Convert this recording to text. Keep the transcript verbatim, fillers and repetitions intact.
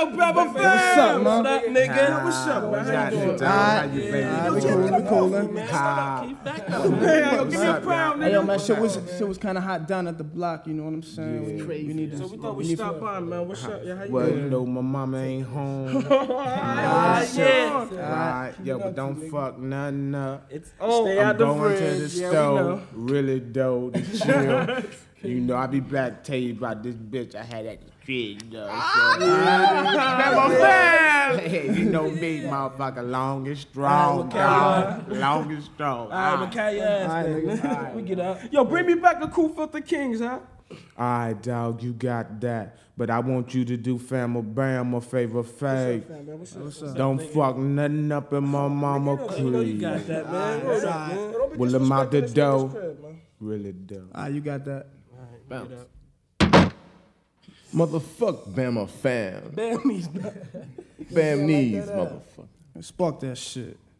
Yo, Baba Fam! What's up, man? What's up, nigga? Ah, What's up, man? what's How you happening, doing? dog? How you been? Alright, we coolin', we coolin'. Man, Ah. stop. Keep back up. Man, yo, give me a pound, Hey, yo, nigga. man, shit was shit was kind of hot down at the block. You know what I'm saying? We, we need to. So we thought we need stop by, man. What's up? Yeah, how you Well, doing? you know, my mama ain't home. Ah, yeah. Right, yo, but don't fuck nothing up. It's on. Stay I'm out the going fridge. to the Yeah, we stove, know. really dough to chill. You know, I'll be back to tell you about this bitch I had at the crib, though. Ah, Hey, you know me, motherfucker, long and strong, dog. Long and strong. All right, but carry your ass, All right, nigga. nigga. We get up. Yo, bring me back the Cool Filter Kings, huh? All right, dog, you got that. But I want you to do fam or bam or favor fave. What's up? Don't fuck nothing up in my mama You know you crib. got that, man. What's up, man? Don't be Well, I'm out the disrespecting this dough. nigga's crib, man. Really dope. Ah, you got that. Motherfuck Bama fam. Damn, he's back. Bam knees, motherfucker. Spark that shit.